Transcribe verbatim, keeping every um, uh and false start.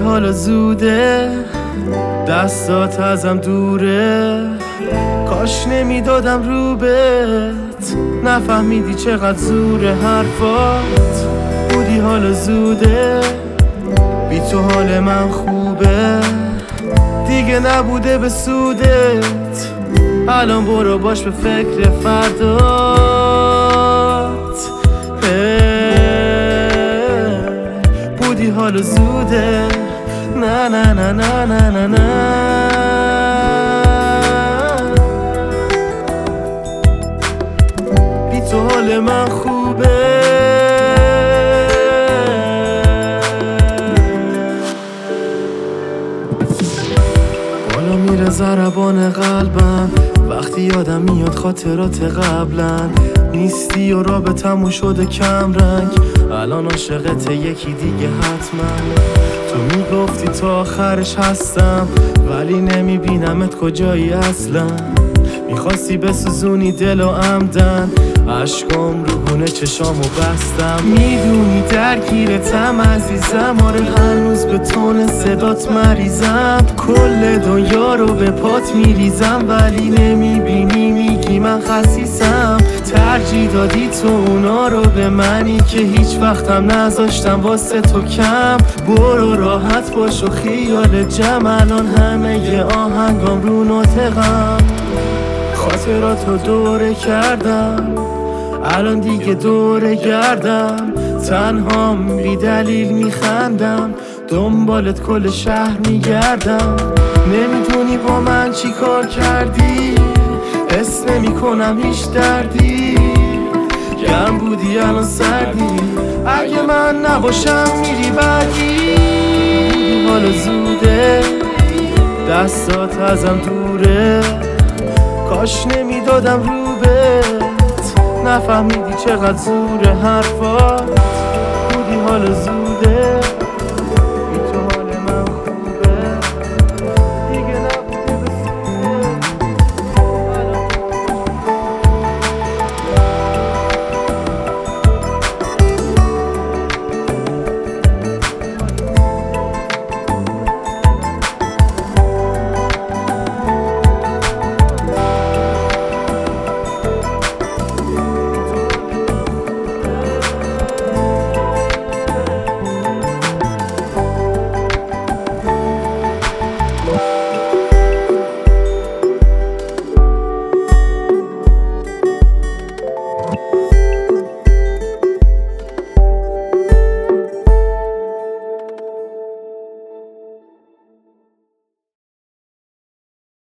حالا زوده، دستات ازم دوره، کاش نمیدادم رو بهت، نفهمیدی چقدر زور حرفات. بودی حالا زوده، بی تو حال من خوبه، دیگه نبوده به سودت، الان برو باش به فکر فردات. بودی حالا زوده، نه نه نه نه نه نه نه، بی تو حال من خوبه. بالا میره ضربان قلبم وقتی یادم میاد خاطرات قبلن، نیستی و رابطمون شده کم رنگ، الان عاشقت یکی دیگه حتما. تو میگفتی تا آخرش هستم ولی نمیبینمت کجایی اصلا، میخواستی بسوزونی دل و عمدن، عشقام رو گونه چشامو بستم. میدونی درگیرتم عزیزم، آره هنوز به تون صدات مریضم، کل دنیا رو به پات میریزم ولی نمیبینی، میگی من خسیسم. ترجیح دادی تو اونا رو به منی که هیچ وقتم نذاشتم واسه تو کم. برو راحت باش و خیال جمع، الان همه ی آهنگام رو ناطقم، خاطراتو دوره کردم، الان دیگه دوره گردم، تنهام بی دلیل میخندم، دنبالت کل شهر میگردم. نمیدونی با من چی کار کردی، حس نمی کنم هیچ دردی، گرم بودی الان سردی، اگه من نباشم میری بعدی. حالا زوده، دستات ازم دوره، کاش نمیدادم رو بهت، نفهمیدی چقدر زور حرفات. بودی حالا زوده،